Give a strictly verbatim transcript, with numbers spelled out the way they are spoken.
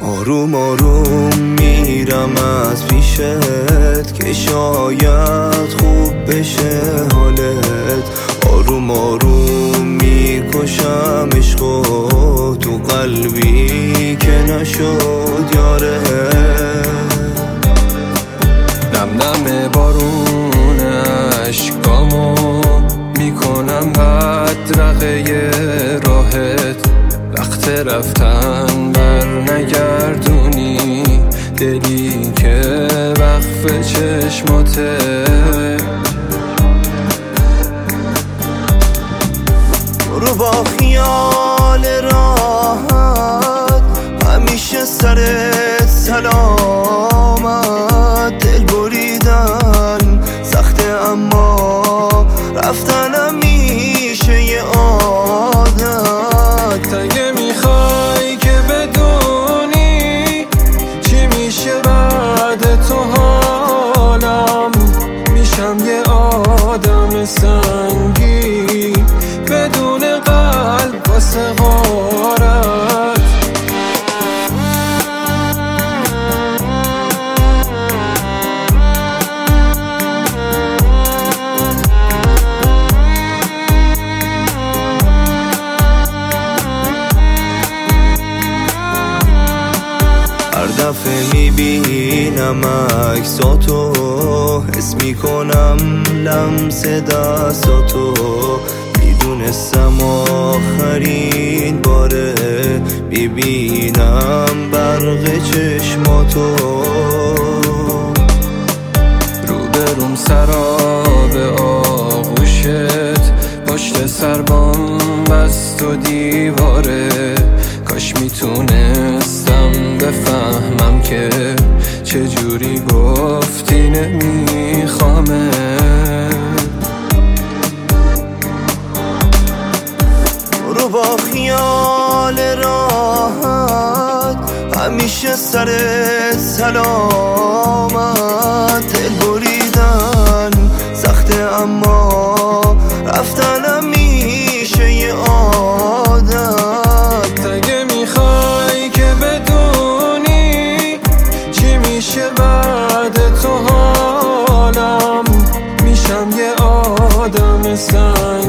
آروم آروم میرم از پیشت که شاید خوب بشه حالت. آروم آروم میکشم عشقو تو قلبی که نشد یاره. نم نم بارون اشکامو میکنم بدرقه راحت. وقت رفتن بر نگردونی دلی که وقف چشماته. برو با خیال راحت همیشه سرت سلامت. دل بریدن سخته اما رفتنم میشه یه عادت. اگه میخوای که بدونی چی میشه بعد تو حالم، میشم یه آدم سنگی بدون قلب واسه غارت. هر دفعه میبینم عکساتو حس میکنم لمس دستاتو. میدونستم آخرین باره ببینم برق چشماتو. روبروم سراب آغوشت پشت سربام بست و دیواره. کاش میتونستم بفهمم که چجوری گفتی نمیخوامه. برو با خیال راحت همیشه سرت سلامت. دل بریدن سخته اما رفتنم میشه یه عادت. اگه میخوای که بدونی چی میشه بعد تو حالم، میشم یه آدم سنگی